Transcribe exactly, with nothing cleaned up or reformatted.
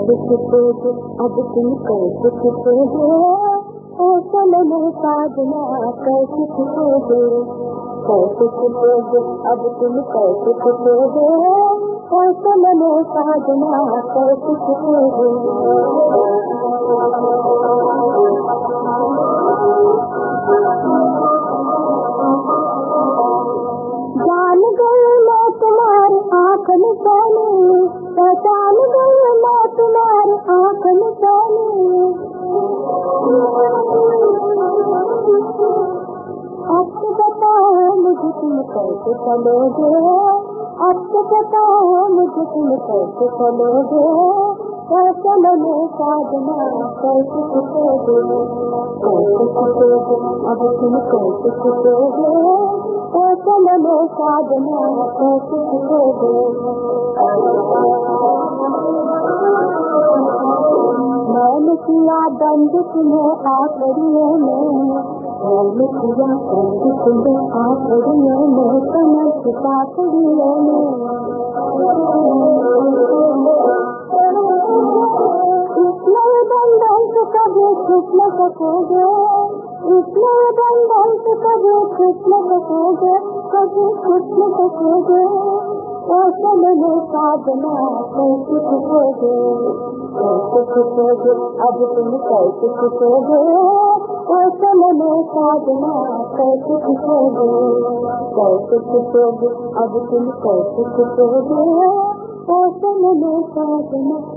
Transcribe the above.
कैसे छुपोगे अब तुम कैसे छुपोगे, हौसल में साजना कैसे छुपोगे, कैसे छुपोगे अब तुम कैसे छुपोगे, हौसल में साजना कैसे छुपोगे। जान गई मैं तुम्हारी आँख में सोनी, पहचान गई मैं तुम्हारी आँख में सोनी, अब तो बताओ मुझे तुम कैसे चलोगे, अब तो बताओ मुझे तुम कैसे चलोगे, हौसल में साजना कैसे छुपोगे, कैसे छुपोगे अब तुम कैसे छुपोगे, हौसल में साजना कैसे छुपोगे। मैंने किया बंद तुम्हें आखिरियों में, मैंने किया बंद तुम्हें आखिरियों में, कमर की पाखड़ियों में, इसमें बंधन से कभी छूट न सकोगे, इसमें बंधन से कभी छूट न सकोगे, कभी छूट न सकोगे, हौसल में साजना कैसे छुपोगे, कैसे छुपोगे अब तुम कैसे छुपोगे, हौसल में साजना कैसे छुपोगे, कैसे छुपोगे अब तुम कैसे छुपोगे, हौसल में साजना